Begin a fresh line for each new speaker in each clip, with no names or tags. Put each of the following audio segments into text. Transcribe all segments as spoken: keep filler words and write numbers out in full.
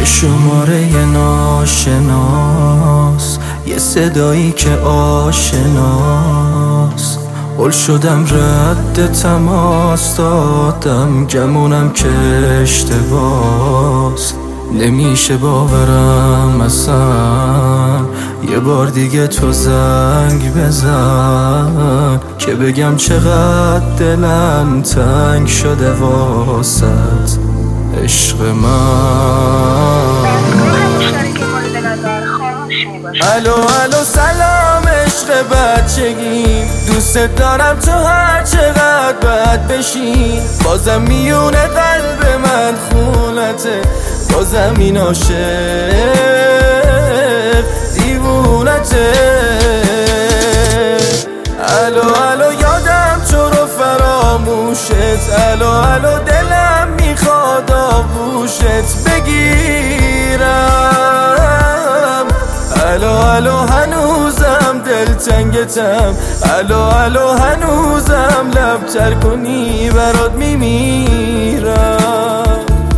شماره ناشناس، یه صدایی که آشناس. هل شدم رد تماس دادم، گمونم که اشتباس. نمیشه باورم اصلا یه بار دیگه تو زنگ بزن که بگم چقدر دلم تنگ شده واسط عشق من. الو الو سلام عشق بچگی، دوست دارم تو هر چقدر بد بشی. بازم میونه قلب من خونته، بازم این عاشق دیوونته. الو الو یادم تو رو فراموشت، الو الو دلم میخواد آغوشت بگیرم. الو الو هنوزم دلتنگتم، الو الو هنوزم لب تر کنی برات میمیرم.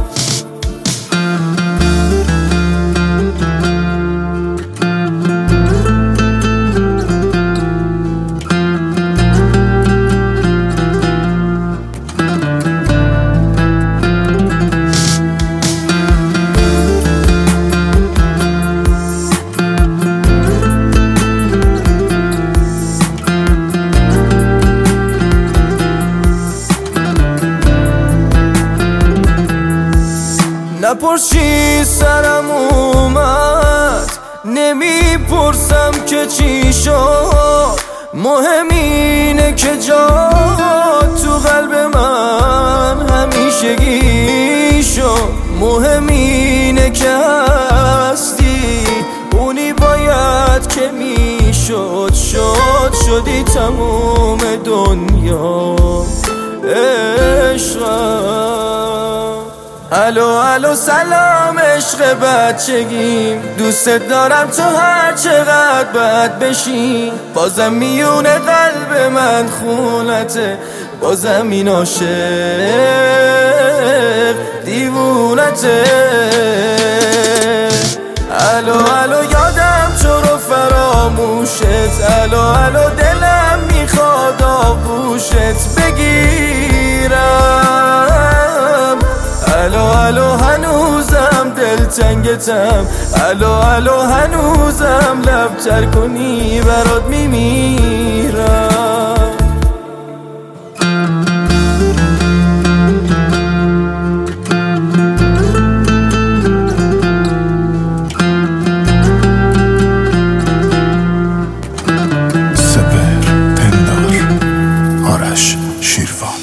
نپرسی سرم اومد، نمیپرسم که چی شد. مهم اینه که جا تو قلب من همیشگی شد. مهم اینه که هستی، اونی باید که میشد. شد شدی تموم دنیا عشقم. الو الو سلام عشق بچگیم، دوست دارم تو هر چقدر بد بشی. بازم میونه قلب من خونته، بازم این عاشق دیوونته. الو الو یادم تو رو فراموشت، الو الو دلم میخواد آغوشت بگیرم. الو الو هنوزم دلتنگتم، الو الو هنوزم لب تر کنی برات میمیرم.
سپهر پندار، آرش شیروان.